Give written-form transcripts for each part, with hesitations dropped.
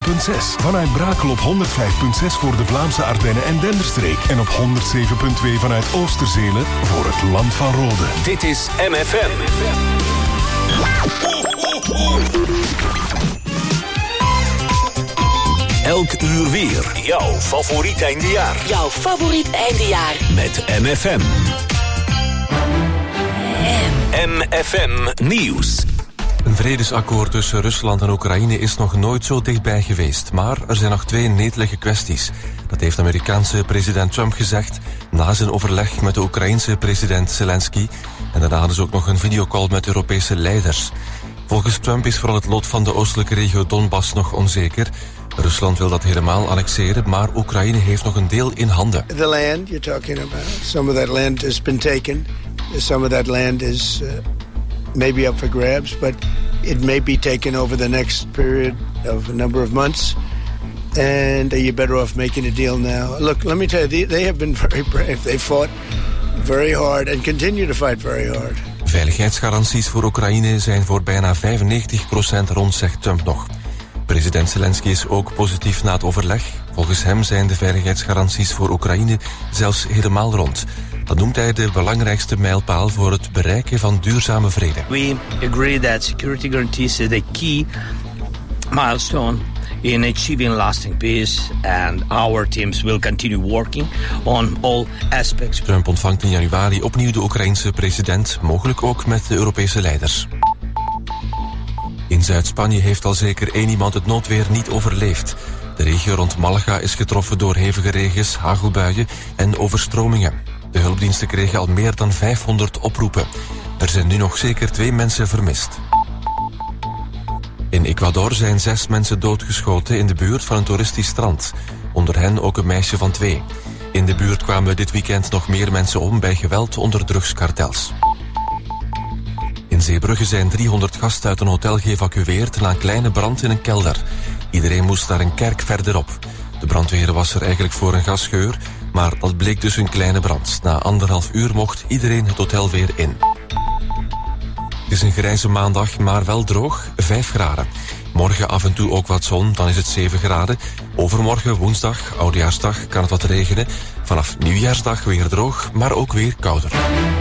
Vanuit Brakel op 105.6 voor de Vlaamse Ardennen en Denderstreek. En op 107.2 vanuit Oosterzele voor het Land van Rode. Dit is MFM. Elk uur weer. Jouw favoriet eindejaar. Jouw favoriet eindejaar. Met MFM. MFM Nieuws. Een vredesakkoord tussen Rusland en Oekraïne is nog nooit zo dichtbij geweest. Maar er zijn nog 2 netelige kwesties. Dat heeft Amerikaanse president Trump gezegd na zijn overleg met de Oekraïense president Zelensky. En daarna hadden ze ook nog een videocall met Europese leiders. Volgens Trump is vooral het lot van de oostelijke regio Donbass nog onzeker. Rusland wil dat helemaal annexeren, maar Oekraïne heeft nog een deel in handen. The land you're talking about, some of that land has been taken. Some of that land is maybe up for grabs, but it may be taken over the next period of a number of months. And you're better off making a deal now. Look, let me tell you, they have been very brave. They fought very hard and continue to fight very hard. Veiligheidsgaranties voor Oekraïne zijn voor bijna 95% rond, zegt Trump nog. President Zelensky is ook positief na het overleg. Volgens hem zijn de veiligheidsgaranties voor Oekraïne zelfs helemaal rond. Dat noemt hij de belangrijkste mijlpaal voor het bereiken van duurzame vrede. We agree that security guarantees is a key milestone in achieving lasting peace, and our teams will continue working on all aspects. Trump ontvangt in januari opnieuw de Oekraïense president, mogelijk ook met de Europese leiders. In Zuid-Spanje heeft al zeker 1 iemand het noodweer niet overleefd. De regio rond Malaga is getroffen door hevige regens, hagelbuien en overstromingen. De hulpdiensten kregen al meer dan 500 oproepen. Er zijn nu nog zeker 2 mensen vermist. In Ecuador zijn 6 mensen doodgeschoten in de buurt van een toeristisch strand. Onder hen ook een meisje van 2. In de buurt kwamen dit weekend nog meer mensen om bij geweld onder drugskartels. In Zeebrugge zijn 300 gasten uit een hotel geëvacueerd na een kleine brand in een kelder. Iedereen moest naar een kerk verderop. De brandweer was er eigenlijk voor een gasgeur, maar dat bleek dus een kleine brand. Na 1,5 uur mocht iedereen het hotel weer in. Het is een grijze maandag, maar wel droog, 5 graden. Morgen af en toe ook wat zon, dan is het 7 graden. Overmorgen, woensdag, oudejaarsdag, kan het wat regenen. Vanaf nieuwjaarsdag weer droog, maar ook weer kouder.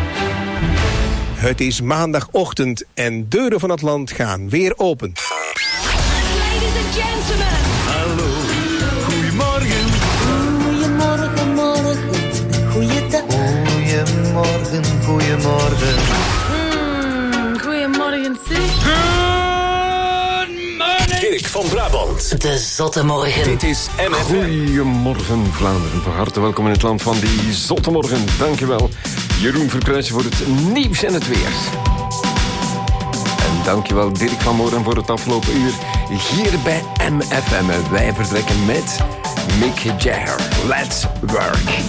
Het is maandagochtend en deuren van het land gaan weer open. Ladies and gentlemen. Hallo, goedemorgen. Goedemorgen, morgen, goeiedag. Goedemorgen, goedemorgen. Goedemorgen, zeg. Dirk van Brabant. De zotte morgen. Dit is MFM. Goedemorgen Vlaanderen. Van harte welkom in het land van die zotte morgen. Dankjewel Jeroen Verkruijsen voor het nieuws en het weer. En dankjewel Dirk van Moren voor het afgelopen uur hier bij MFM. Wij vertrekken met Mick Jagger. Let's work.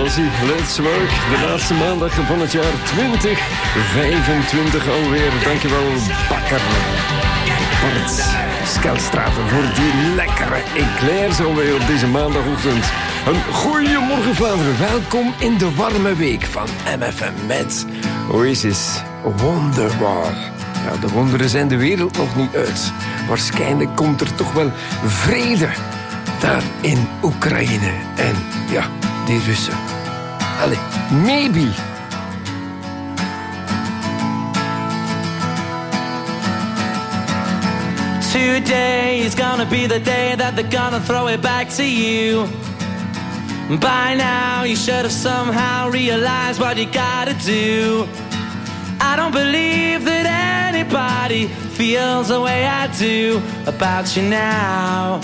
was hij. Let's Work. De laatste maandag van het jaar 2025 alweer. Dankjewel, bakker Bart Skelstraten voor die lekkere eclairs alweer op deze maandagochtend. Een goeiemorgen Vlaanderen. Welkom in de warme week van MFM met Oasis Wonderwall. Ja, de wonderen zijn de wereld nog niet uit. Waarschijnlijk komt er toch wel vrede daar in Oekraïne. En ja, die Russen. Allee, maybe. Today is gonna be the day that they're gonna throw it back to you. By now you should have somehow realized what you gotta do. I don't believe that anybody feels the way I do about you now.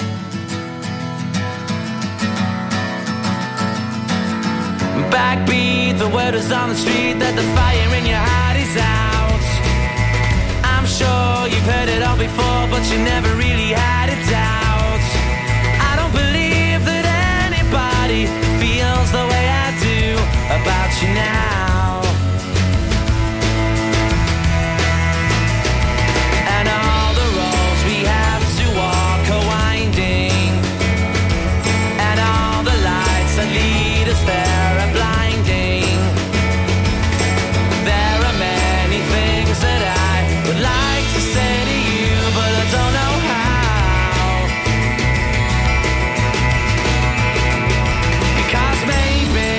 Backbeat, the word is on the street that the fire in your heart is out. I'm sure you've heard it all before, but you never really had a doubt. I don't believe that anybody feels the way I do about you now. And all the roads we have to walk are winding, and all the lights that lead us there are blinding. There are many things that I would like to say to you, but I don't know how. Because maybe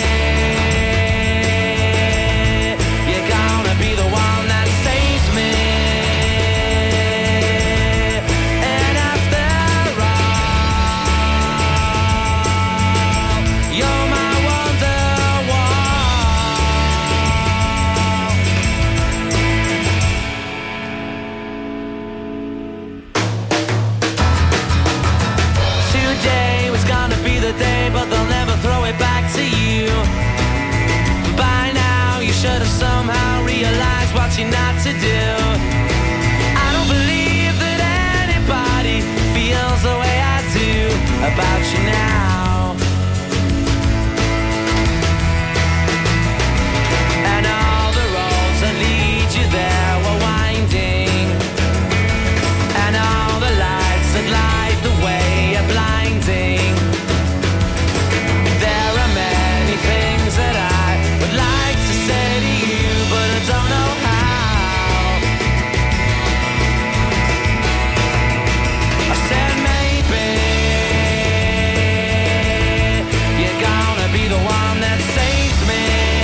you're gonna be the one that saves me. And after all, you're my wonderwall. Today was gonna be the day, but they'll never throw it back to you. By now you should have somehow realized what you're not to do. I don't believe that anybody feels the way I do about you now. And all the roads that lead you there were winding, and all the lights that light the way are blinding. There are many things that I would like to say to you, but I don't know how. I said maybe you're gonna be the one that saves me.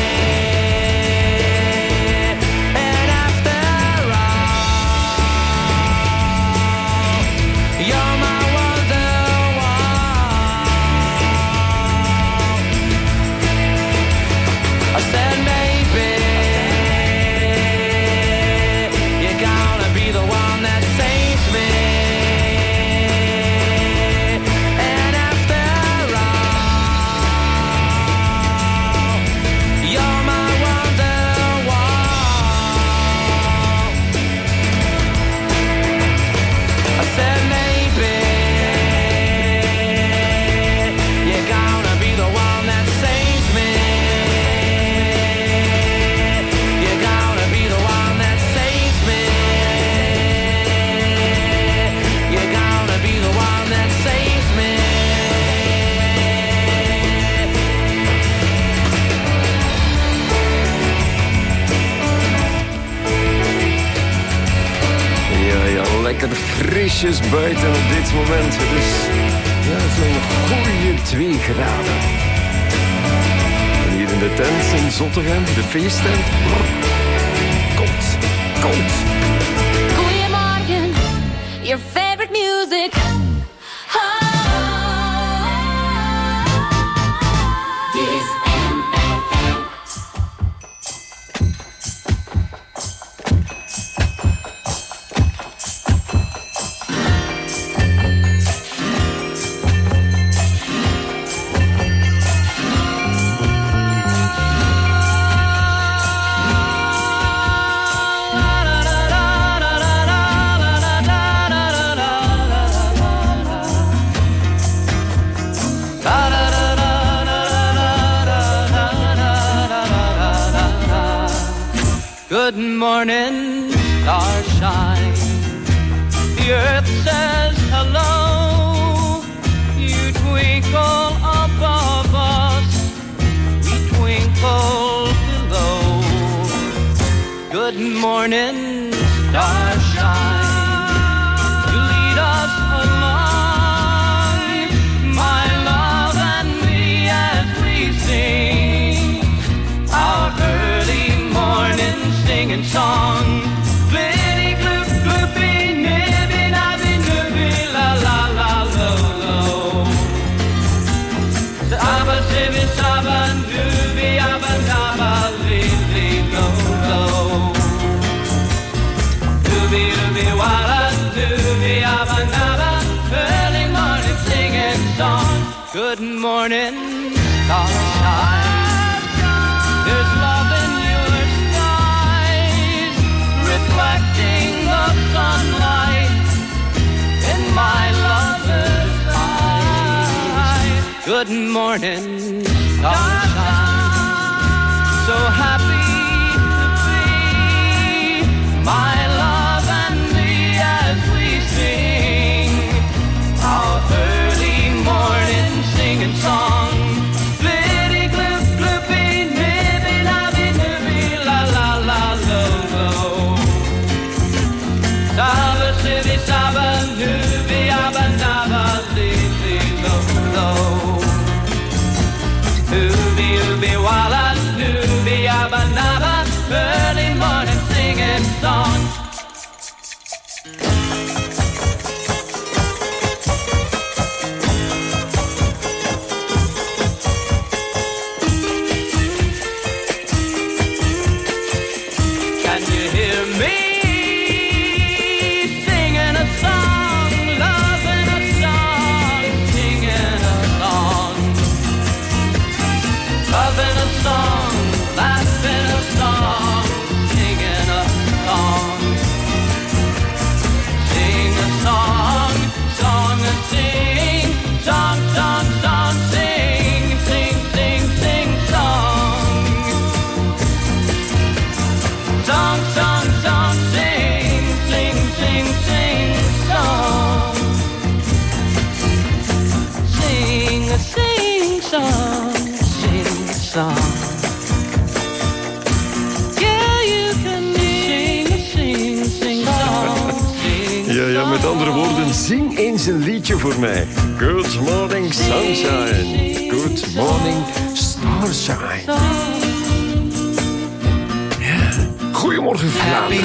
And after all, you're my wonderwall. I said maybe you're gonna be the one that saves me. And after all, you're my wonderwall. I said maybe you're gonna be the one that saves me. You're gonna be the one that saves me. You're gonna be the one that saves me. Ja, lekker frisjes buiten op dit moment. Het is ja, zo'n goede 2 graden. En hier in de tent in Zottegem, de feesttent. Koud, koud. Goedemorgen, your favorite music. Dit is MFM. Good morning, starshine. The earth says hello. You twinkle above us, we twinkle below. Good morning, starshine. You lead us along, my love and me, as we sing our early morning singing song. Flitty gloop gloopy, nibby nabby noopy, la la la lo lo. Abba sibby sabba doobie abba dabba lee lee lo lo. Doobie doobie walla doobie abba dabba, early morning singing song. Good morning, starshine. There's love in your skies, reflecting the sunlight in my lover's eyes. Good morning, sunshine. So happy to be my love and me as we sing our early morning singing song. Early morning singing song. Can you hear me singing a song, loving a song, singing a song, loving a song, laughing a song, singing a song, sing a song, song and sing, song, song, song, sing, sing, sing, sing, song, song, song, song, sing, sing, sing, sing, song, sing a sing song, sing a song. Ja, met andere woorden, zing eens een liedje voor mij. Good morning, sunshine. Good morning, starshine. Ja. Goedemorgen, Vlaanderen.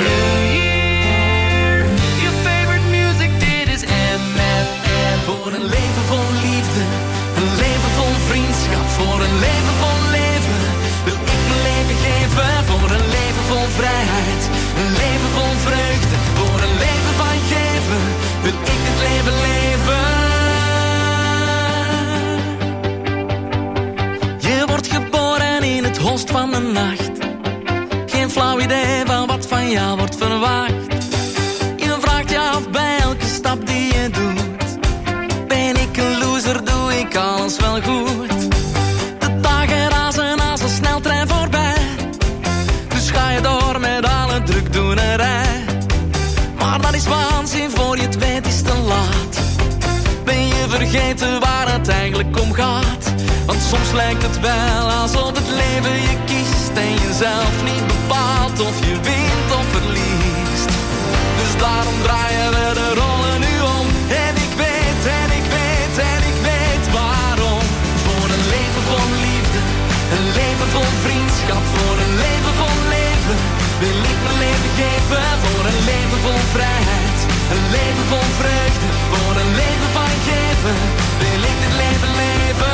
Your favorite music, dit is MFM. Voor een leven vol liefde, een leven vol vriendschap. Voor een leven vol leven, wil ik mijn leven geven. Voor een leven vol vrijheid, een leven vol vreugde. Voor een leven van geven, wil ik het leven leven. Je wordt geboren in het holst van de nacht. Geen flauw idee van wat van jou wordt verwacht. Je vraagt je af bij elke stap die je doet. Ben ik een loser, doe ik alles wel goed. De dagen razen als een sneltrein voorbij. Dus ga je door met alle drukdoenerij. Maar dat is waanzin, voor je het weet is te laat. Ben je vergeten waar het eigenlijk om gaat? Want soms lijkt het wel alsof het leven je kiest en je zelf niet bepaalt of je wint of verliest. Dus daarom draaien we de rollen nu om. En ik weet, en ik weet, en ik weet waarom. Voor een leven vol liefde, een leven vol vriendschap. Voor een leven vol leven, wil ik mijn leven geven. Voor een leven vol vrijheid, een leven vol vreugde. Voor een leven van geven, wil ik dit leven leven.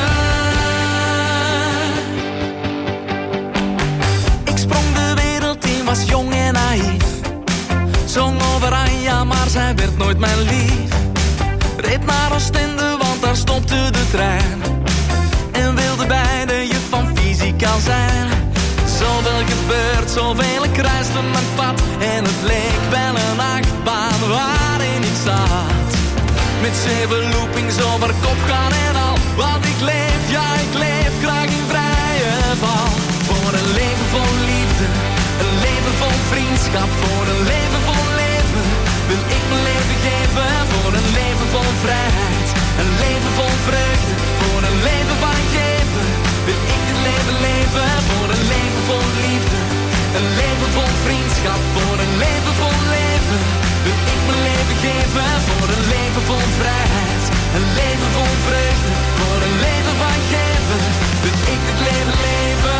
Ik sprong de wereld in, was jong en naïef. Zong over Anja, maar zij werd nooit mijn lief. Reed naar Oostende, want daar stopte de trein. En wilde bij de juf van fysica zijn. Zoveel gebeurt, zoveel, ik kruiste mijn pad. En het leek wel een achtbaan waarin ik zat. Met 7 loopings over kop gaan en al. Want ik leef, ja ik leef graag in vrije val. Voor een leven vol liefde, een leven vol vriendschap, voor een leven vol leven. Wil ik mijn leven geven, voor een leven vol vrijheid. Een leven vol vreugde, voor een leven van geven. Wil ik het leven leven, voor een leven vol liefde. Een leven vol vriendschap, voor een leven vol leven. Wil ik mijn leven geven, voor een leven vol vrijheid. Een leven vol vreugde, voor een leven van geven. Wil ik het leven leven.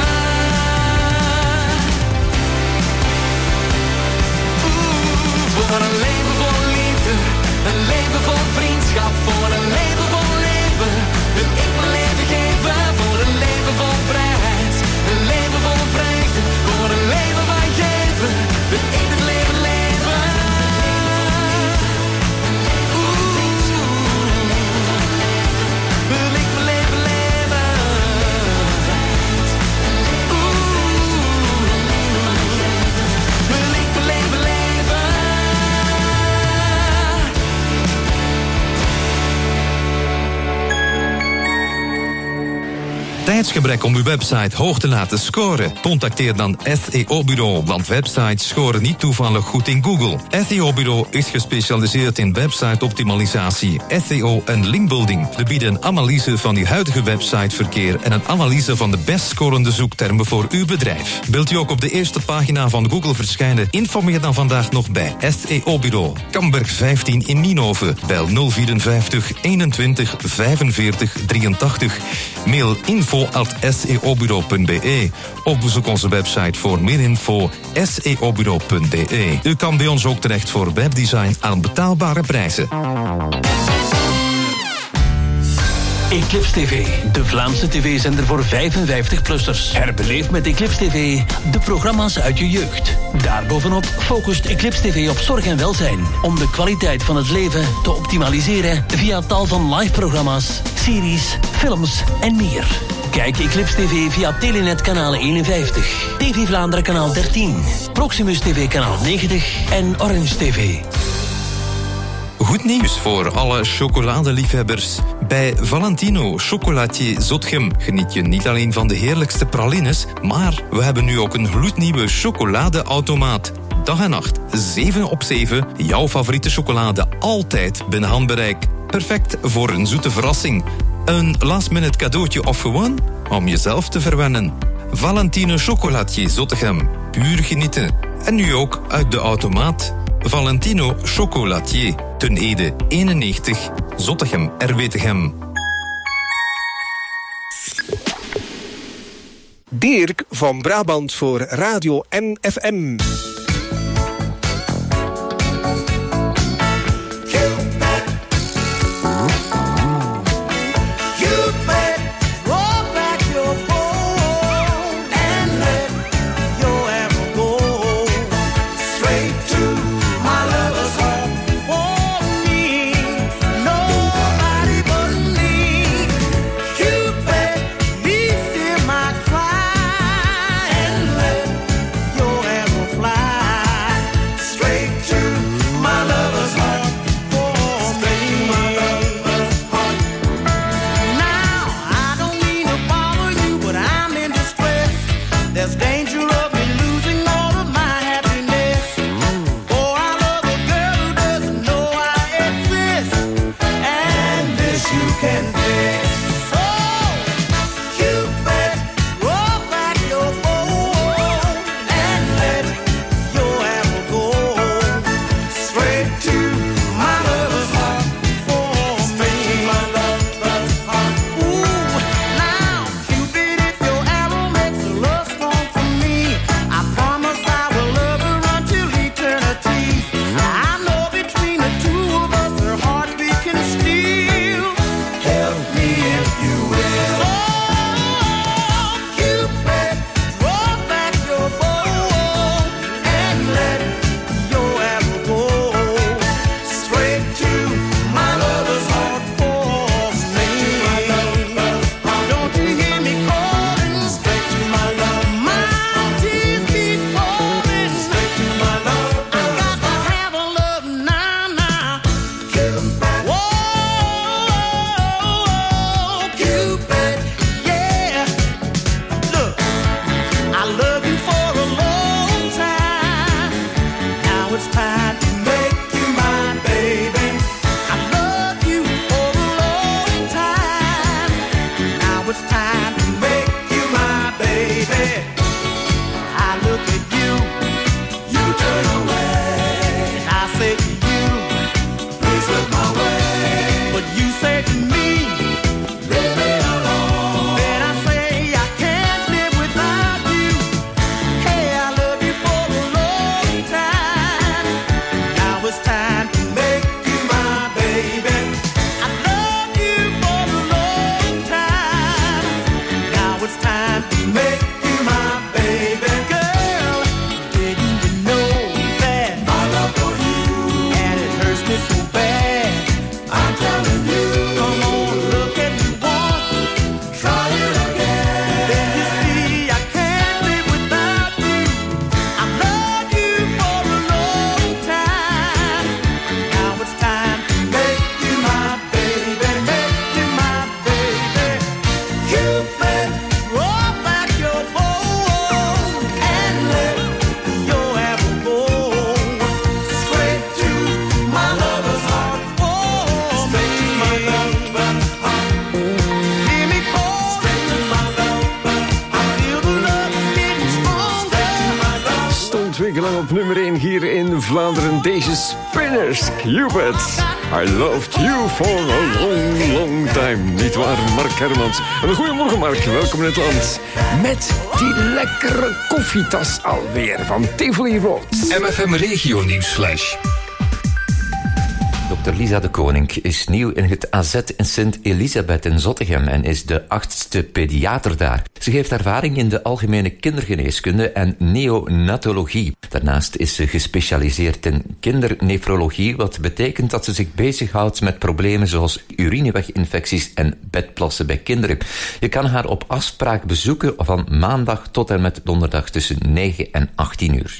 Voor een leven vol liefde, een leven vol vriendschap, voor een leven vol leven. Wil ik mijn leven geven, voor een leven vol vrijheid. Een leven vol vreugde, voor een leven van geven. Wil ik het leven leven. Wil ik mijn leven leven. Wil ik mijn leven leven. Tijdsgebrek om uw website hoog te laten scoren? Contacteer dan SEO-bureau, want websites scoren niet toevallig goed in Google. SEO-bureau is gespecialiseerd in website-optimalisatie, SEO en linkbuilding. We bieden een analyse van uw huidige websiteverkeer en een analyse van de best scorende zoektermen voor uw bedrijf. Wilt u ook op de eerste pagina van Google verschijnen? Informeer dan vandaag nog bij SEO-bureau. Kamberg 15 in Nienhoven. Bel 054 21 45 83. Mail info@seobureau.be of bezoek onze website voor meer info seobureau.de. U kan bij ons ook terecht voor webdesign aan betaalbare prijzen. Eclipse TV, de Vlaamse tv-zender voor 55-plussers. Herbeleef met Eclipse TV de programma's uit je jeugd. Daarbovenop focust Eclipse TV op zorg en welzijn, om de kwaliteit van het leven te optimaliseren via tal van live-programma's, series, films en meer. Kijk Eclipse TV via Telenet kanaal 51, TV Vlaanderen kanaal 13, Proximus TV kanaal 90 en Orange TV. Goed nieuws voor alle chocoladeliefhebbers. Bij Valentino Chocolatier Zottegem geniet je niet alleen van de heerlijkste pralines, maar we hebben nu ook een gloednieuwe chocoladeautomaat. Dag en nacht, 7 op 7, jouw favoriete chocolade altijd binnen handbereik. Perfect voor een zoete verrassing. Een last-minute cadeautje of gewoon om jezelf te verwennen. Valentino Chocolatier Zottegem, puur genieten. En nu ook uit de automaat. Valentino Chocolatier, Ten Ede 91, Zottegem, Erwetegem. Dirk van Brabant voor Radio NFM. Fly. weken lang op nummer 1 hier in Vlaanderen. Deze Spinners, Cupid. I loved you for a long, long time. Niet waar, Mark Hermans. En een goeiemorgen, Mark. Welkom in het land. Met die lekkere koffietas alweer van Tivoli Road. MFM Regio Nieuwsflash. Dr. Lisa de Koning is nieuw in het AZ in Sint-Elisabeth in Zottegem en is de 8e pediater daar. Ze heeft ervaring in de algemene kindergeneeskunde en neonatologie. Daarnaast is ze gespecialiseerd in kindernefrologie, wat betekent dat ze zich bezighoudt met problemen zoals urineweginfecties en bedplassen bij kinderen. Je kan haar op afspraak bezoeken van maandag tot en met donderdag tussen 9 en 18 uur.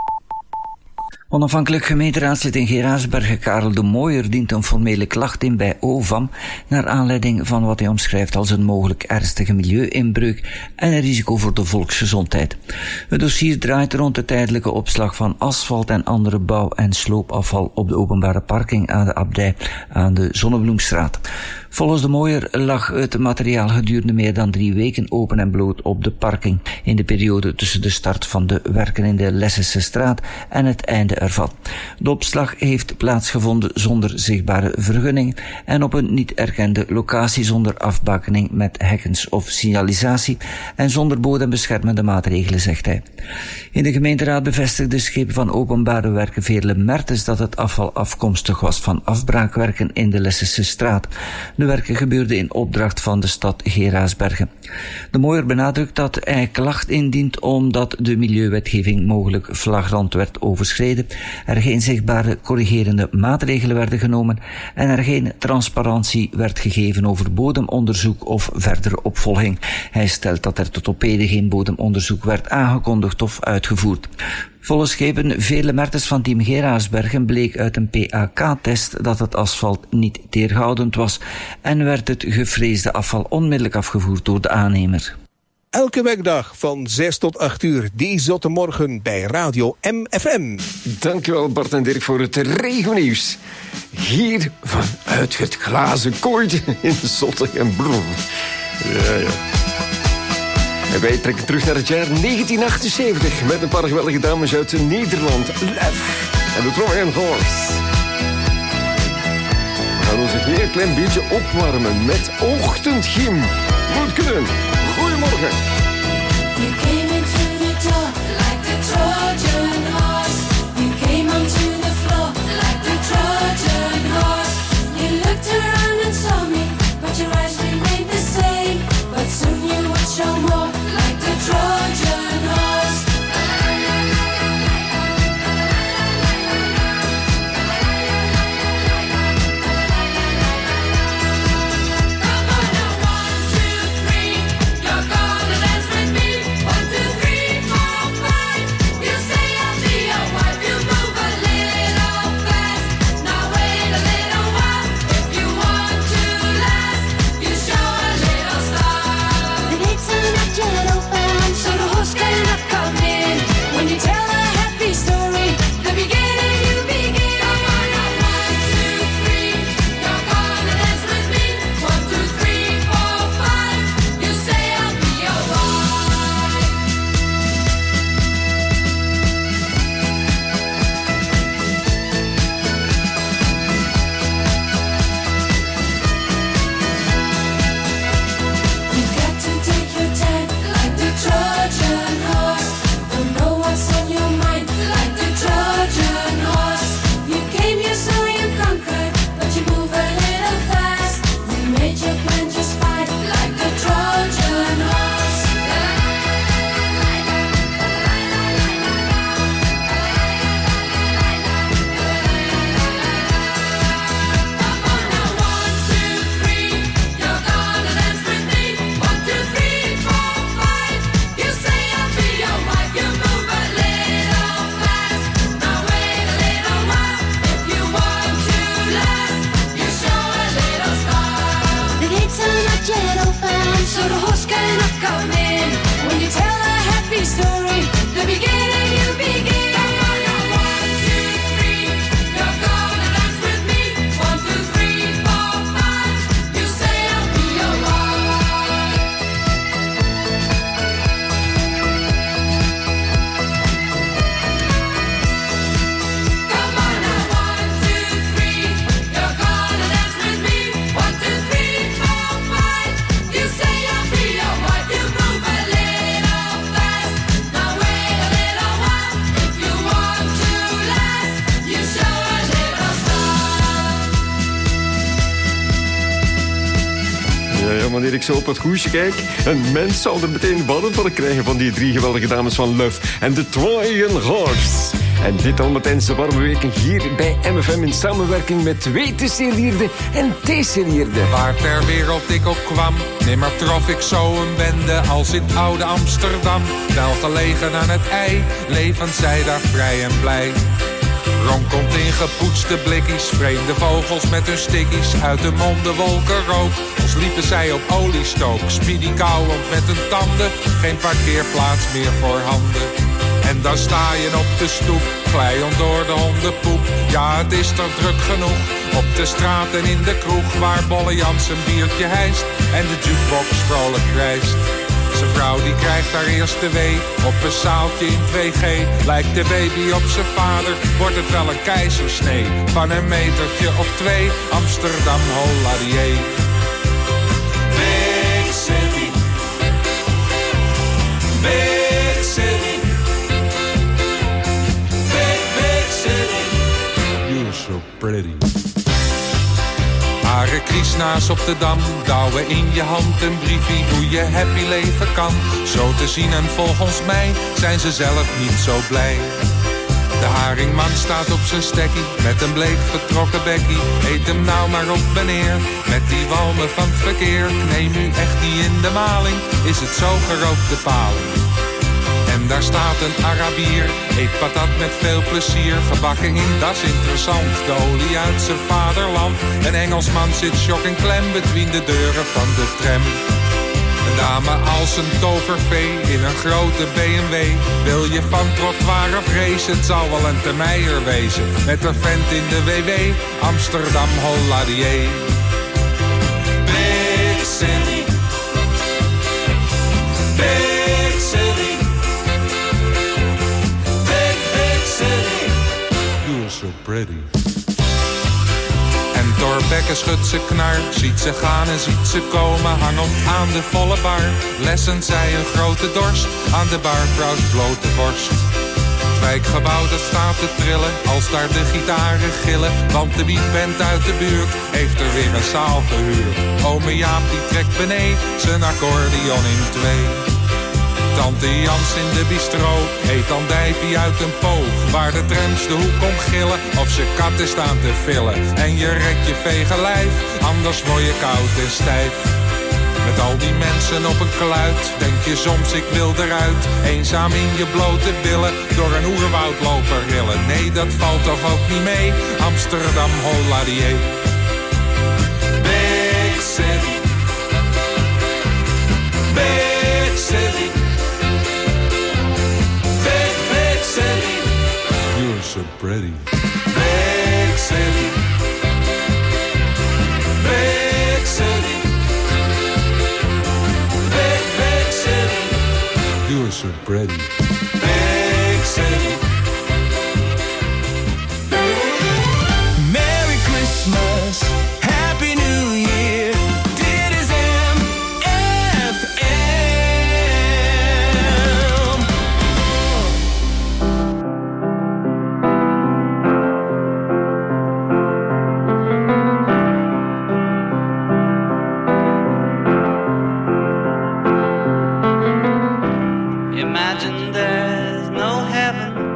Onafhankelijk gemeenteraadslid in Geraardsbergen Karel de Mooijer dient een formele klacht in bij OVAM naar aanleiding van wat hij omschrijft als een mogelijk ernstige milieuinbreuk en een risico voor de volksgezondheid. Het dossier draait rond de tijdelijke opslag van asfalt en andere bouw- en sloopafval op de openbare parking aan de Abdij aan de Zonnebloemstraat. Volgens de Mooijer lag het materiaal gedurende meer dan 3 weken open en bloot op de parking in de periode tussen de start van de werken in de Lessense straat en het einde ervan. De opslag heeft plaatsgevonden zonder zichtbare vergunning en op een niet erkende locatie zonder afbakening met hekkens of signalisatie en zonder bodembeschermende maatregelen, zegt hij. In de gemeenteraad bevestigde Schepen van Openbare Werken Veerle Mertens dat het afval afkomstig was van afbraakwerken in de Lessense straat. De werken gebeurden in opdracht van de stad Geraardsbergen. De Mooijer benadrukt dat hij klacht indient omdat de milieuwetgeving mogelijk flagrant werd overschreden, er geen zichtbare corrigerende maatregelen werden genomen en er geen transparantie werd gegeven over bodemonderzoek of verdere opvolging. Hij stelt dat er tot op heden geen bodemonderzoek werd aangekondigd of uitgevoerd. Volgens Schepen Veerle Mertens van team Geraardsbergen bleek uit een PAK-test dat het asfalt niet teerhoudend was en werd het gevreesde afval onmiddellijk afgevoerd door de aannemer. Elke werkdag van 6 tot 8 uur, die zotte morgen bij Radio MFM. Dankjewel Bart en Dirk voor het regionieuws. Hier vanuit het glazen kooitje in Zottegem. Ja. En wij trekken terug naar het jaar 1978 met een paar geweldige dames uit Nederland. Lef en de Trojan Horse. We gaan ons een heel klein beetje opwarmen met Ochtendgym. Moet kunnen. Goedemorgen. You came into the door like the Trojan horse. You came onto the floor like the Trojan horse. You looked around and saw me, but your eyes remained the same. But soon you would show more like the Trojan horse. wanneer ik zo op het hoesje kijk, een mens zal er meteen warm van krijgen van die 3 geweldige dames van Love en de Trojan Horse. En dit allemaal tijdens de warme weken hier bij MFM in samenwerking met WTC-Lierde en TC-Lierde. Waar ter wereld ik op kwam, nimmer trof ik zo een bende als in het oude Amsterdam. Wel gelegen aan het ei, levend zij daar vrij en blij. Ronkomt in gepoetste blikkies, vreemde vogels met hun stickies. Uit de monden wolken rook, als liepen zij op oliestook. Speedy kauwend met hun tanden, geen parkeerplaats meer voor handen. En dan sta je op de stoep, glijend door de hondenpoep. Ja, het is er druk genoeg, op de straat en in de kroeg. Waar Bolle Jans een biertje hijst en de jukebox vrolijk krijst. Zijn vrouw die krijgt haar eerste wee op een zaaltje in 2G. Lijkt de baby op zijn vader, wordt het wel een keizersnee. Van een metertje of 2, Amsterdam Holladier. Big city, big city, big city. You're so pretty. Hare Krishna's op de Dam, douwen in je hand een briefie hoe je happy leven kan. Zo te zien en volgens mij zijn ze zelf niet zo blij. De haringman staat op zijn stekkie, met een bleek vertrokken bekkie. Eet hem nou maar op meneer, met die walmen van het verkeer. Neem u echt niet in de maling, is het zo gerookte paling. En daar staat een Arabier, eet patat met veel plezier. Gebakken in, dat is interessant, de olie uit zijn vaderland. Een Engelsman zit shock en klem between de deuren van de tram. Een dame als een tovervee in een grote BMW. Wil je van trottoir of race, het zal wel een termeier wezen. Met een vent in de WW, Amsterdam Holladier. Big city, big city. So pretty. En Thorbecke schudt ze knar, ziet ze gaan en ziet ze komen. Hangend aan de volle bar, lessen zij een grote dorst aan de barvrouws blote borst. Het wijkgebouw dat staat te trillen, als daar de gitaren gillen. Want de beatband uit de buurt heeft er weer een zaal gehuurd. Ome Jaap die trekt beneden zijn accordeon in 2. Tante Jans in de bistro eet andijvie uit een po. Waar de trams de hoek om gillen of ze katten staan te villen. En je redt je vege lijf, anders word je koud en stijf. Met al die mensen op een kluit, denk je soms ik wil eruit. Eenzaam in je blote billen, door een oerwoud lopen rillen. Nee, dat valt toch ook niet mee, Amsterdam Holladier. Big city, big city. So pretty. Big city, big city, big city. You're so pretty. Big city. Merry Christmas, Happy New Year. Dit is MFM. Imagine there's no heaven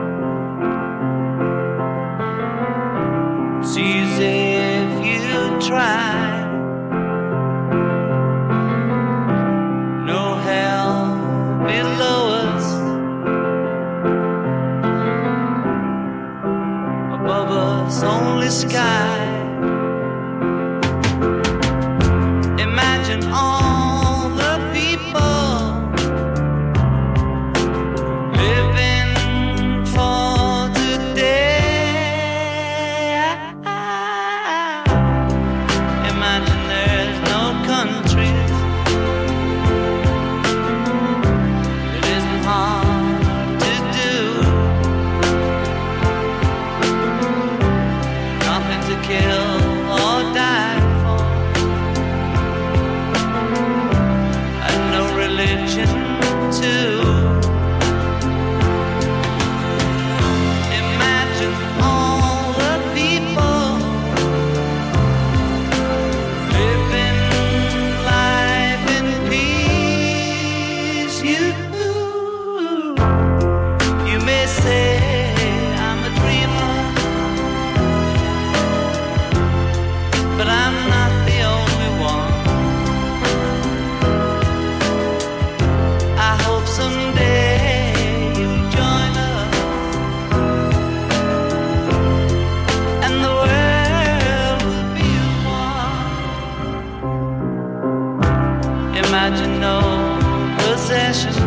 imagine no possessions.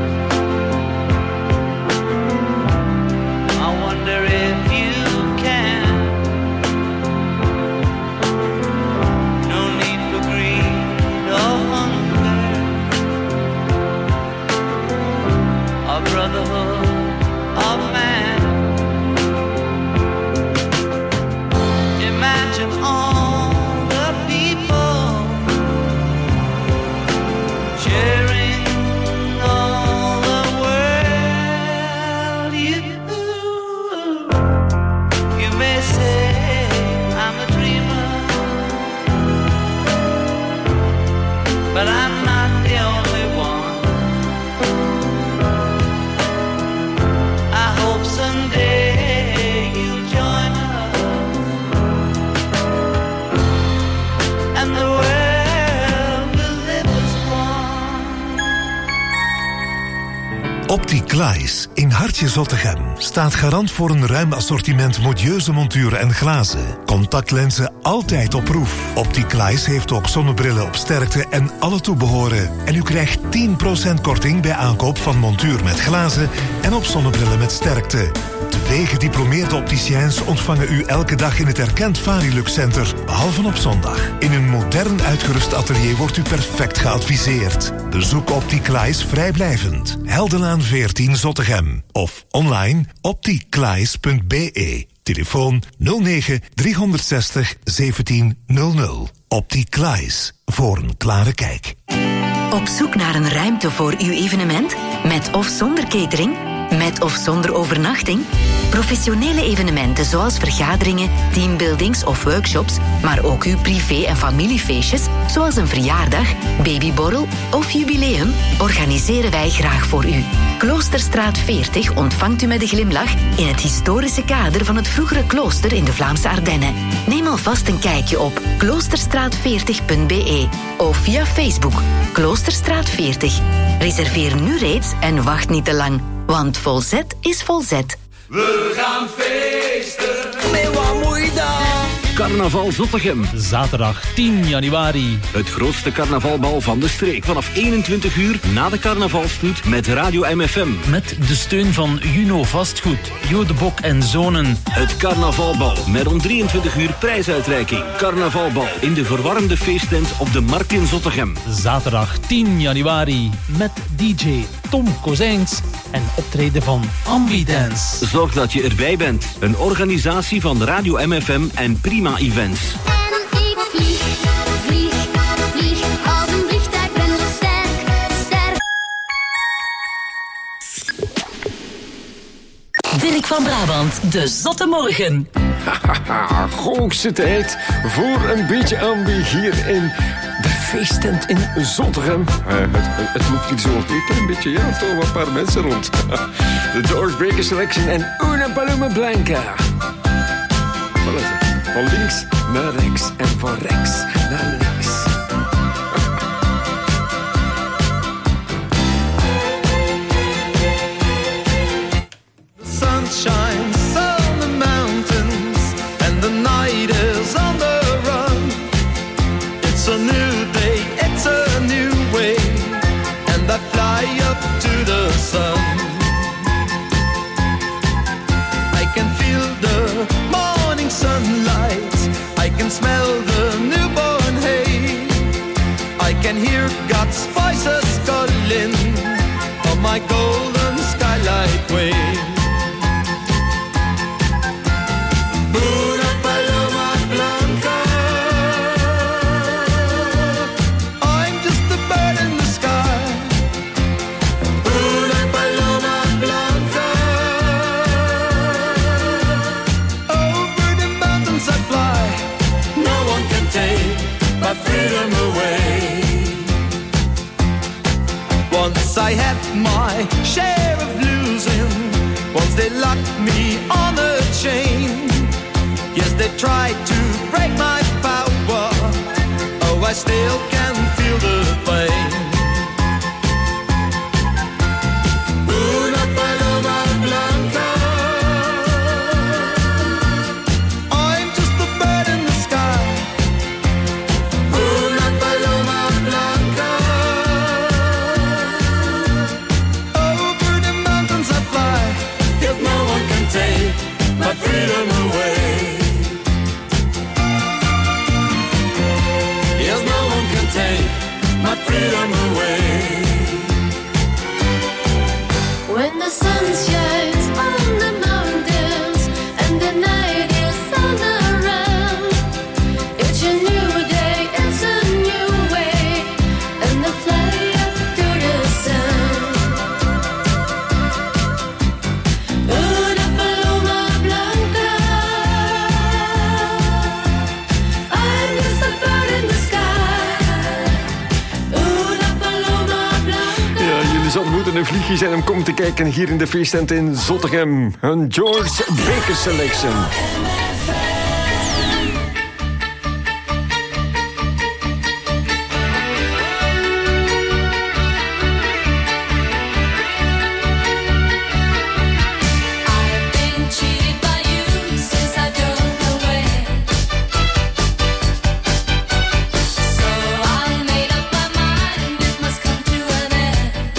I wonder if you can. No need for greed or hunger, or brotherhood of man. Imagine all the people sharing all the world. You may say I'm a dreamer, but I'm not the only one. I hope someday you'll join us, and the world will live as one. Opticlies in Hartje Zottegem staat garant voor een ruim assortiment modieuze monturen en glazen. Contactlenzen altijd op proef. Opticlies heeft ook zonnebrillen op sterkte en alle toebehoren. En u krijgt 10% korting bij aankoop van montuur met glazen en op zonnebrillen met sterkte. 2 gediplomeerde opticiens ontvangen u elke dag in het erkend Varilux Center, behalve op zondag. In een modern uitgerust atelier wordt u perfect geadviseerd. Bezoek Opticlies vrijblijvend. Heldenlaan 14 Zottegem. Of online opticlies.be. Telefoon 09 360 1700. Opticlies. Voor een klare kijk. Op zoek naar een ruimte voor uw evenement? Met of zonder catering? Met of zonder overnachting? Professionele evenementen zoals vergaderingen, teambuildings of workshops, maar ook uw privé- en familiefeestjes, zoals een verjaardag, babyborrel of jubileum, organiseren wij graag voor u. Kloosterstraat 40 ontvangt u met een glimlach in het historische kader van het vroegere klooster in de Vlaamse Ardennen. Neem alvast een kijkje op kloosterstraat40.be of via Facebook Kloosterstraat 40. Reserveer nu reeds en wacht niet te lang, want volzet is volzet. We gaan feesten. Met wat moet je dan? Carnaval Zottegem. Zaterdag 10 januari. Het grootste carnavalbal van de streek. Vanaf 21 uur na de carnavalstoet met Radio MFM. Met de steun van Juno Vastgoed, Jo de Bok en Zonen. Het carnavalbal met om 23 uur prijsuitreiking. Carnavalbal in de verwarmde feesttent op de Markt in Zottegem. Zaterdag 10 januari met DJ Tom Kozijns en optreden van Ambidance. Zorg dat je erbij bent. Een organisatie van Radio MFM en Prima Events. En ik vlieg als een vliegtuig, ben zo sterk. Dirk van Brabant, de Zotte Morgen. Hahaha, hoogste tijd voor een beetje ambi hier in de feesttent in Zottegem. Het loopt hier zo een beetje, ja, toch een paar mensen rond. De Doorsbreaker Selection en Una Paloma Blanca. Van links naar rechts en van rechts naar links. Sun shines on the mountains and the night is on the run. It's a new day, it's a new way, and I fly up to the sun. I can feel the morning sunlight, I can smell the newborn hay, I can hear God's voices calling on my golden skylight way. Una paloma blanca, I'm just a bird in the sky. Una paloma blanca, over the mountains I fly. No one can take my freedom away. Once I had my share of losing, once they locked me on a chain. Yes, they tried to break my power. Oh, I still can feel the pain. Una paloma blanca, I'm just a bird in the sky. Una paloma blanca, my freedom away. When the sun shines on the mountains and the night is all around, it's a new day, it's a new way, and the fly up to the sun. Una paloma blanca, I'm just a bird in the sky. Una paloma blanca. Ja, jullie zullen moeten een vliegje zijn om komen te kijken hier in de feesttent in Zottegem. Een George Baker Selection. I've been cheated by you since I don't know when. So I made up my mind it must come to an end.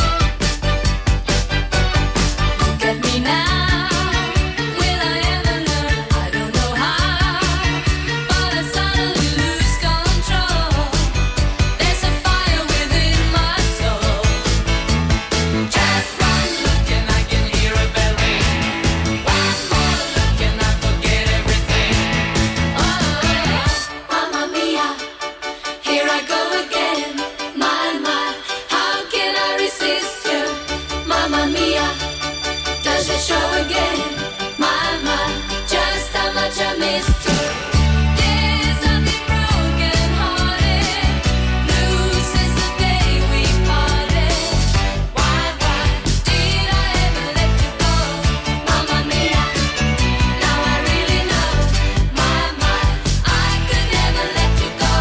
Look at me now, will I ever learn? I don't know how, but I suddenly lose control. There's a fire within my soul. Just one look and I can hear a bell ring. One more look and I forget everything. Oh, Mamma Mia, here I go again. My, how can I resist you? Mamma Mia, does it show again? My, just how much I missed you. Yes, I've been broken hearted, blue since the day we parted. Why did I ever let you go? Mamma Mia, now I really know. My, I could never let you go.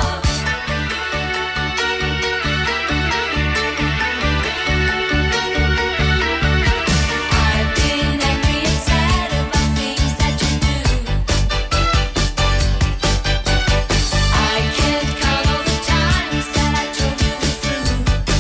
I've been angry and sad about things that you do. I can't count all the times that I told you we're through.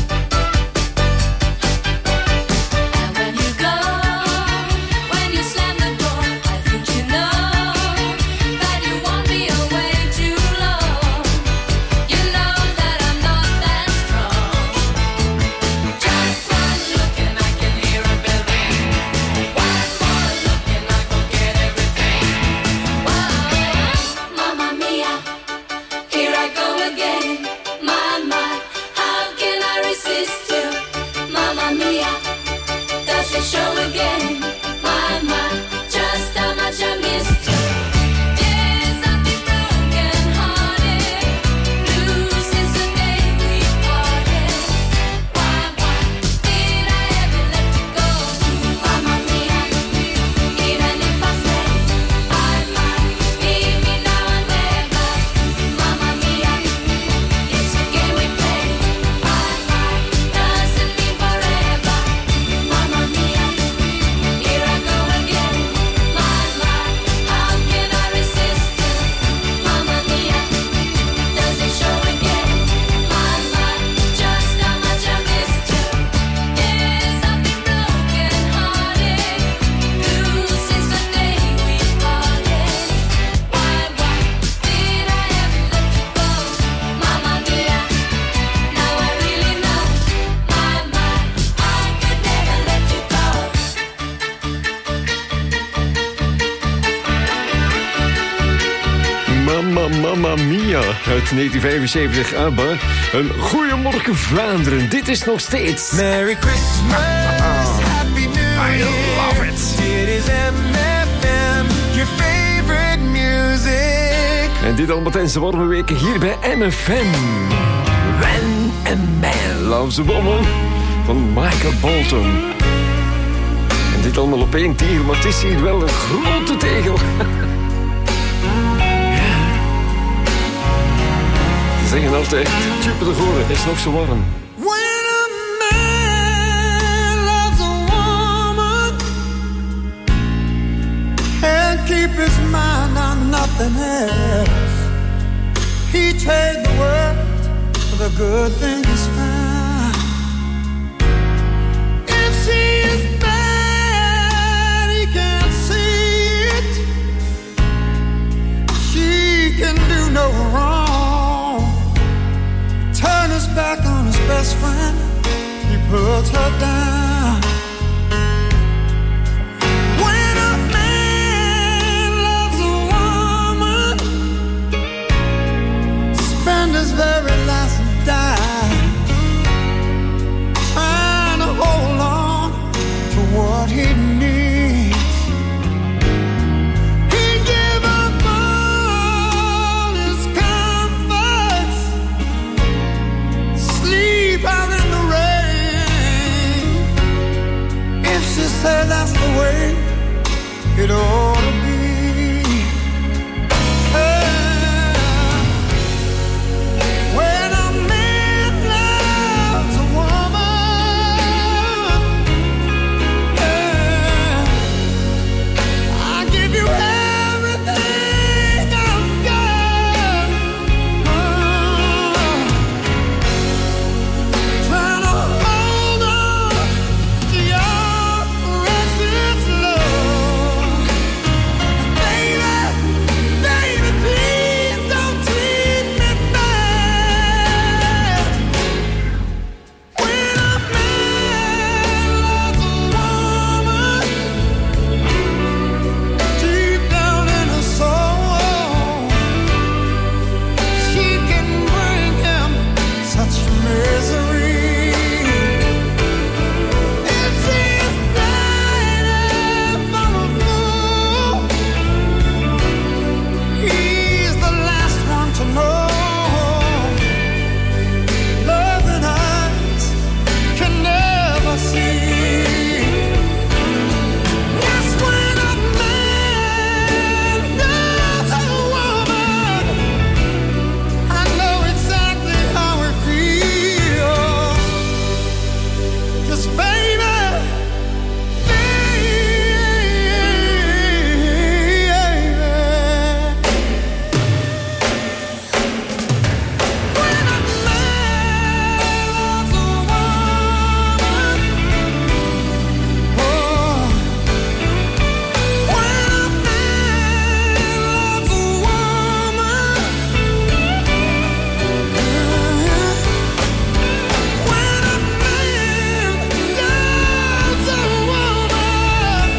And when you go, when you slam the door, I think you know that you won't be away too long. You know that I'm not that strong. Just one look and I can hear a bell ring. One more look and I forget everything. Whoa, Mamma Mia, here I go again. My, how can I resist you? Mamma Mia, does it show again? My, just how much I missed you. Yes, I've been broken hearted, blue since the day we parted. Why did I ever let you go? Mamma Mia, even if I say I might, maybe now and never. Mamma Mia, it's a game we play. Doesn't mean forever. Mamma Mia, here I go again. How can I resist you? Mamma Mia, does it show again? Just how much I missed you. Yes, I've been broken hearted, blue since the day we parted. Why did I ever let you go? Mamma Mia, now I really know. I could never let you go. Mamma Mia uit 1975, ABBA. Een goeiemorgen Vlaanderen, dit is nog steeds... Merry Christmas, Happy New Year. I love it. It is MFM, your favorite music. En dit allemaal tijdens de warme weken hier bij MFM. When a Man Loves a Woman van Michael Bolton. En dit allemaal op één tegel, maar het is hier wel een grote tegel. Ze zeggen altijd, tjuppe de goren is nog zo warm. When a man loves a woman and keep his mind on nothing else, he trade the world for the good things found. If she is bad, he can't see it. She can do no wrong. Turn his back best friend, he puts her down. When a man loves a woman, spend his very last dime trying to hold on to what he needs. He give up all his comforts, sleep out in the rain. If she said that's the way it ought to be. When a man loves a woman, I give you everything I've got. Trying to hold on to your precious love. Baby, baby, please don't treat me bad. When a man loves a woman, deep down in her soul, she can bring him such misery. If she's blinded from a fool, he's the last one to know. Love and eyes can never see. Yes, when a man loves a woman, I know exactly how it feels. 'Cause baby, when a man loves a woman, oh, when a man loves a woman, when a man loves a woman.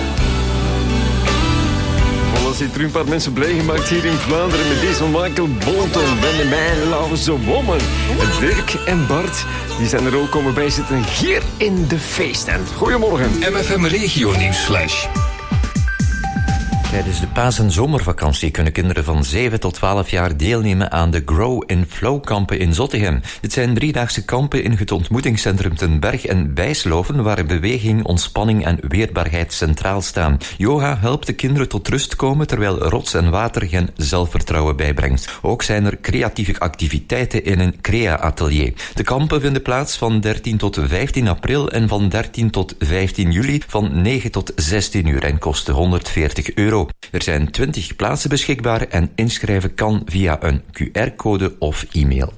Voilà, zit er een paar mensen blij gemaakt hier in Vlaanderen met deze van Michael Bolton. When a man loves a woman. En Dirk en Bart, die zijn er ook komen bij zitten hier in de feesttent. Goedemorgen. MFM Regio Nieuwsflash. Tijdens de paas- en zomervakantie kunnen kinderen van 7 tot 12 jaar deelnemen aan de Grow in Flow kampen in Zottegem. Dit zijn 3-daagse kampen in het ontmoetingscentrum Ten Berg en Bijsloven, waar beweging, ontspanning en weerbaarheid centraal staan. Yoga helpt de kinderen tot rust komen, terwijl rots en water hen zelfvertrouwen bijbrengt. Ook zijn er creatieve activiteiten in een crea-atelier. De kampen vinden plaats van 13 tot 15 april en van 13 tot 15 juli van 9 tot 16 uur en kosten €140. Er zijn 20 plaatsen beschikbaar en inschrijven kan via een QR-code of e-mail.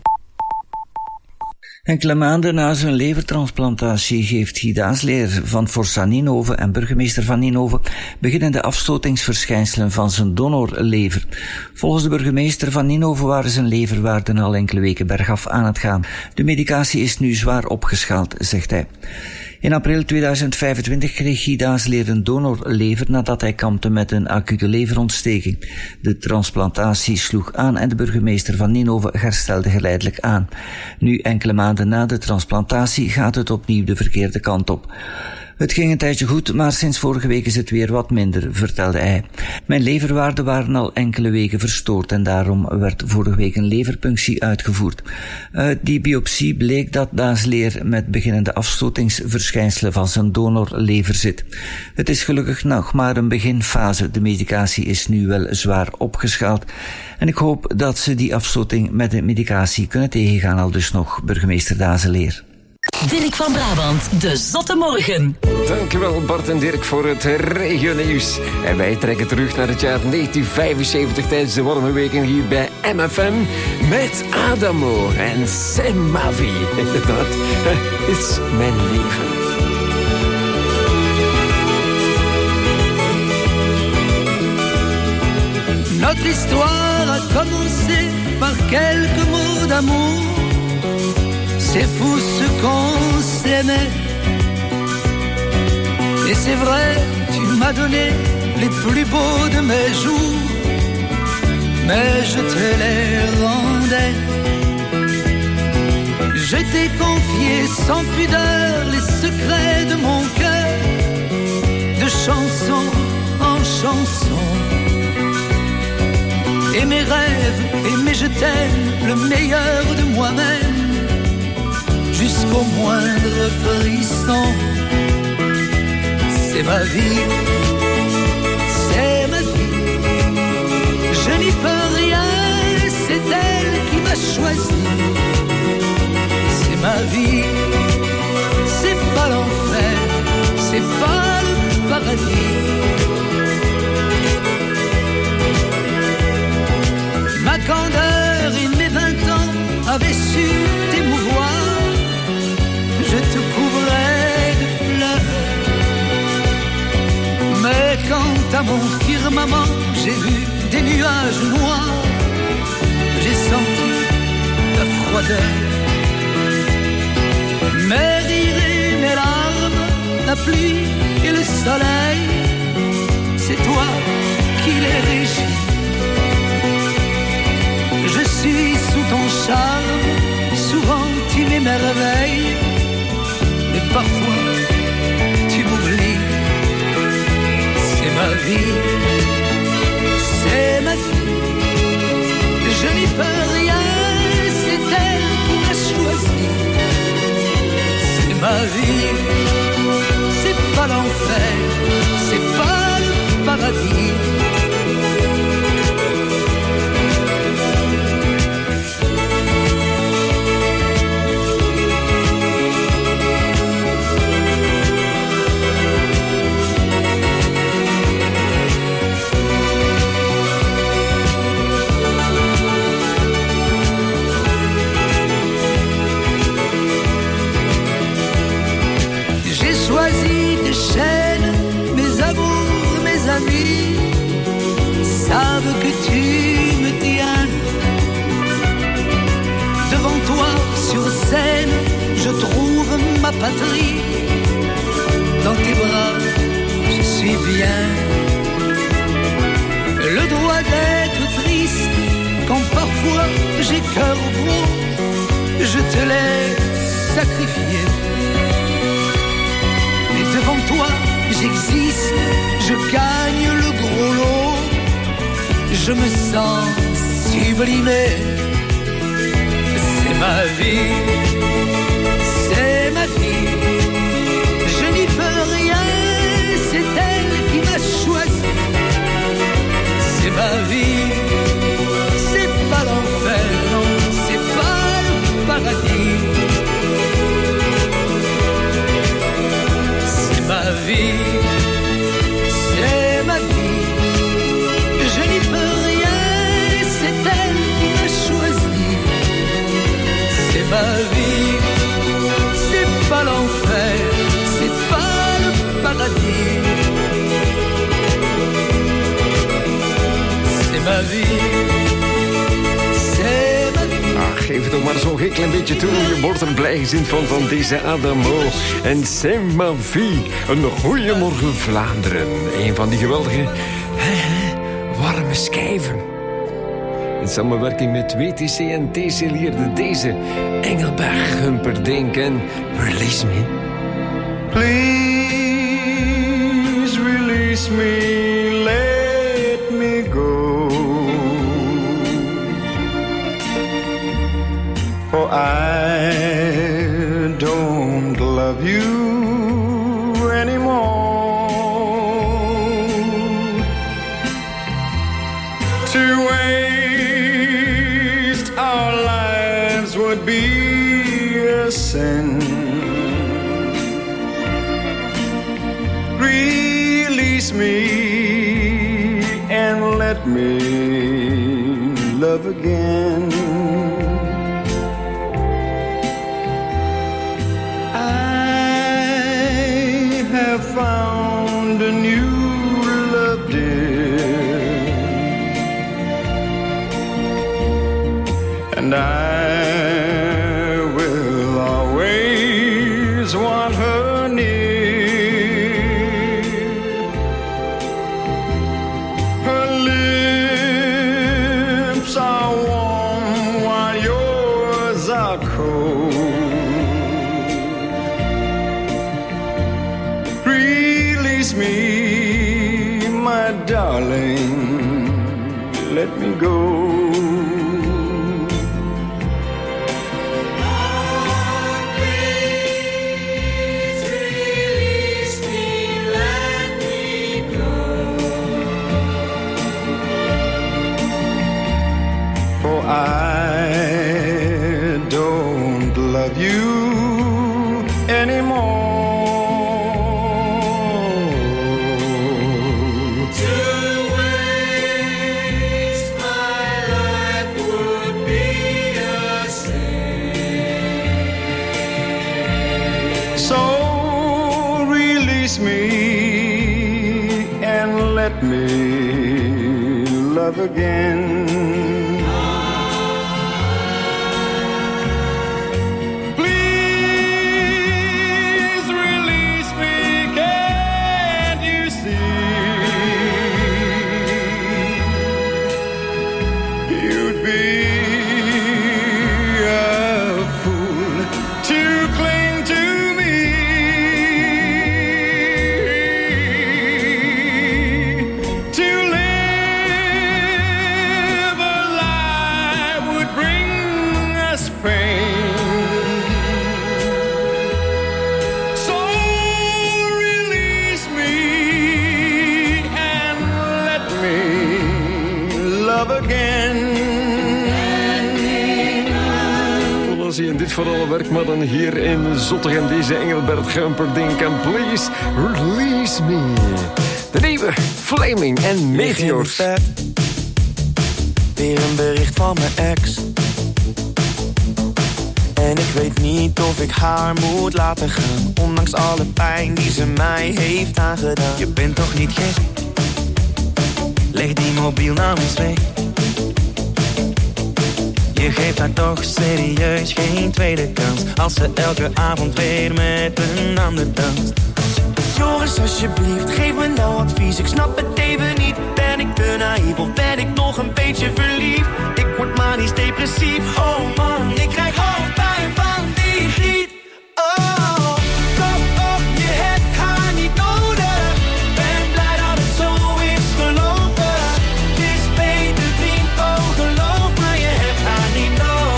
Enkele maanden na zijn levertransplantatie geeft Guy Daasleer van Forza Ninove en burgemeester van Ninove beginnende afstotingsverschijnselen van zijn donorlever. Volgens de burgemeester van Ninove waren zijn leverwaarden al enkele weken bergaf aan het gaan. De medicatie is nu zwaar opgeschaald, zegt hij. In april 2025 kreeg Guy Daasleer een donorlever nadat hij kampte met een acute leverontsteking. De transplantatie sloeg aan en de burgemeester van Ninove herstelde geleidelijk aan. Nu, enkele maanden na de transplantatie, gaat het opnieuw de verkeerde kant op. Het ging een tijdje goed, maar sinds vorige week is het weer wat minder, vertelde hij. Mijn leverwaarden waren al enkele weken verstoord en daarom werd vorige week een leverpunctie uitgevoerd. Uit die biopsie bleek dat Daasleer met beginnende afstotingsverschijnselen van zijn donorlever zit. Het is gelukkig nog maar een beginfase. De medicatie is nu wel zwaar opgeschaald en ik hoop dat ze die afstoting met de medicatie kunnen tegengaan, al dus nog burgemeester Daasleer. Dirk van Brabant, de Zotte Morgen. Dankjewel Bart en Dirk voor het regionieuws. En wij trekken terug naar het jaar 1975 tijdens de warme weken hier bij MFM met Adamo en C'est ma vie. Inderdaad, het is mijn leven. Notre histoire a commencé par quelques mots d'amour. C'est fou ce qu'on s'aimait. Et c'est vrai, tu m'as donné les plus beaux de mes jours, mais je te les rendais. Je t'ai confié sans pudeur les secrets de mon cœur, de chanson en chanson. Et mes rêves, et mes je t'aime, le meilleur de moi-même, jusqu'au moindre frisson. C'est ma vie, c'est ma vie. Je n'y peux rien, c'est elle qui m'a choisi. C'est ma vie, c'est pas l'enfer, c'est pas le paradis. Ma candeur et mes 20 ans avaient su t'émouvoir. Je te couvrais de fleurs. Mais quant à mon firmament, j'ai vu des nuages noirs. J'ai senti ta froideur. Mes rires et mes larmes, la pluie et le soleil, c'est toi qui les régis. Je suis sous ton charme, souvent tu m'émerveilles, mais parfois tu m'oublies. C'est ma vie, c'est ma vie. Je n'y peux rien, c'est elle qui m'a choisi. C'est ma vie, c'est pas l'enfer, c'est pas le paradis. Mes amours, mes amis savent que tu me tiens. Devant toi sur scène, je trouve ma patrie. Dans tes bras, je suis bien. Le droit d'être triste quand parfois j'ai cœur gros, je te l'ai sacrifié. Devant toi, j'existe, je gagne le gros lot. Je me sens sublimé. C'est ma vie, c'est ma vie. Je n'y peux rien, c'est elle qui m'a choisi. C'est ma vie, c'est pas l'enfer, non, c'est pas le paradis. Ma vie, c'est ma vie. Je n'y peux rien, c'est elle qui m'a choisi. C'est ma vie, c'est pas l'enfer, c'est pas le paradis. C'est ma vie, c'est ma vie. Geef het ook maar zo'n heel klein beetje toe. Je wordt er blij gezien van deze Adamo. En c'est ma vie. Een goeiemorgen Vlaanderen. Een van die geweldige warme schijven. In samenwerking met WTC en TC leerde deze Engelberg, Humperdinck en Release Me. Please release me, let me go. For I don't love you anymore. To waste our lives would be a sin. Release me and let me love again. Found a new love, dear, and I will are cold. Release me, my darling, let me go. I don't love you anymore. To waste my life would be a sin. So release me and let me love again. Voor alle werkmannen hier in Zottegem, deze Engelbert Gumperdink en Please Release Me. De nieuwe Flaming en Meteors. Weer een bericht van mijn ex. En ik weet niet of ik haar moet laten gaan, ondanks alle pijn die ze mij heeft aangedaan. Je bent toch niet gek? Leg die mobiel nou eens weg. Je geeft haar toch serieus geen tweede kans, als ze elke avond weer met een ander danst. Joris, alsjeblieft, geef me nou advies. Ik snap het even niet. Ben ik te naïef of ben ik nog een beetje verliefd? Ik word manisch depressief. Oh man, ik krijg hoofdpijn van die griet. Oh, kom op, je hebt haar niet nodig. Ben blij dat het zo is gelopen. Het is beter vriend, oh geloof me, je hebt haar niet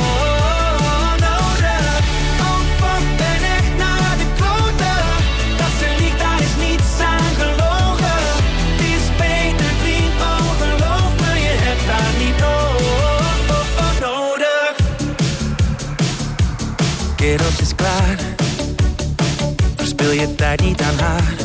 nodig. Oh fuck, ben echt naar de kloten. Dat ze liegt, daar is niets aan gelogen. Het is beter vriend, oh geloof me, je hebt haar niet nodig. Kerels is klaar, verspil je tijd niet aan haar.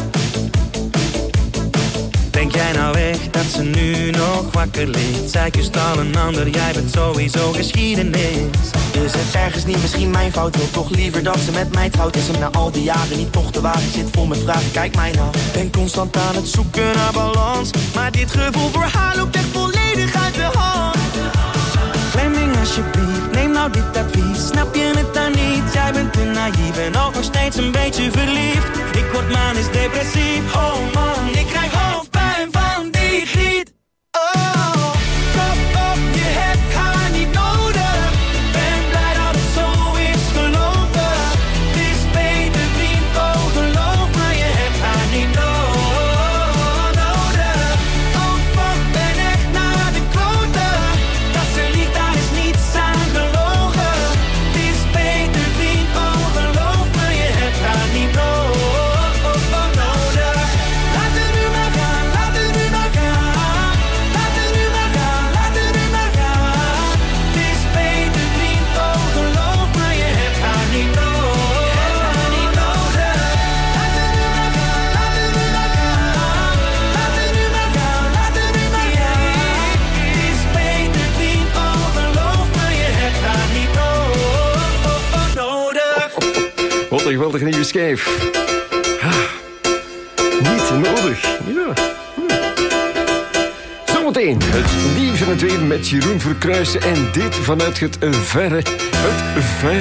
Denk jij nou echt dat ze nu nog wakker ligt? Zij kust al een ander, jij bent sowieso geschiedenis. Is het ergens niet misschien mijn fout? Wil toch liever dat ze met mij trouwt? Is hem na al die jaren niet toch te wagen? Zit vol met vragen, kijk mij nou. Ben constant aan het zoeken naar balans, maar dit gevoel voor haar loopt echt volledig uit de hand. Fleming, alsjeblieft, neem nou dit advies. Snap je het dan niet? Jij bent te naïef en ook nog steeds een beetje verliefd. Ik word manisch depressief. Oh man, ik krijg hoofdpijn van die griet. Oh, kom op, je hebt haar niet nodig. Ben blij dat het zo is gelopen. Het is beter vriend, oh geloof me, je hebt haar niet nodig. Oh fuck, ben echt naar de kloten. Dat ze liegt, daar is niets aan gelogen. Het is beter vriend, oh geloof me, je hebt haar niet nodig. Laat het nu maar gaan, laat het nu maar gaan. Laat het nu maar gaan, laat het nu maar gaan. Het is beter vriend, oh geloof me, je hebt haar niet nodig. Laat het nu maar gaan, laat het nu maar gaan. Laat het nu maar gaan, laat het nu maar gaan. Het is beter vriend, oh geloof me, je hebt haar niet nodig. Wat een geweldige nieuwe schijf. Niet nodig. Ja. Zometeen het nieuws en het weer met Jeroen Verkruijsen. En dit vanuit het verre